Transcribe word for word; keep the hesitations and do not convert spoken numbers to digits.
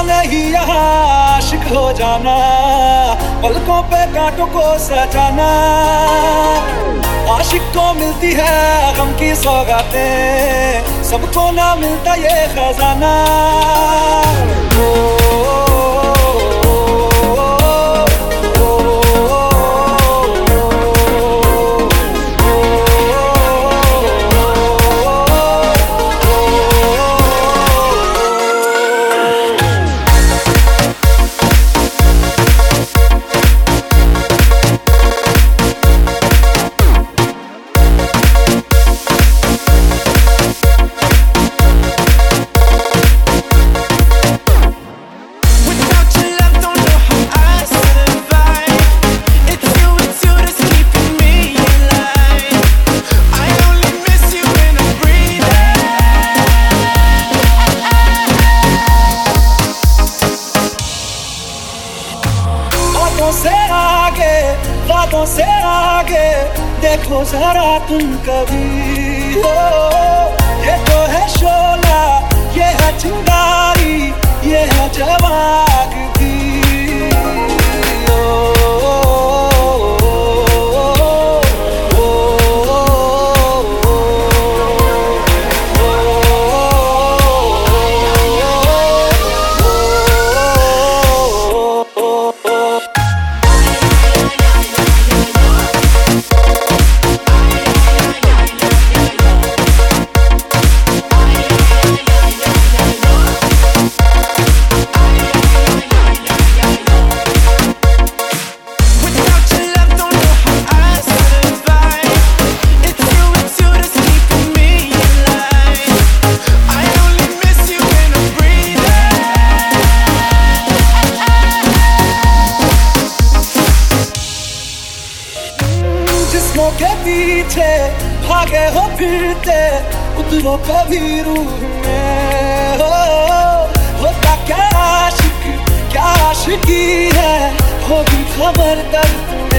नहीं यहाँ आशिक हो जाना, पलकों पे कांटों को सजाना। आशिक को मिलती है गम की सौगातें, सबको ना मिलता ये खजाना। ओ, से आगे, बातों से आगे देखो जरा तुम कभी। हो ये तो है शोला, ये है चिंगारी, ये है जवाग भी। के पीछे भागे हो फिरते, उतरो कभी रूह में। हो होता क्या आशिक, क्या आशिकी है, होगी खबर तक।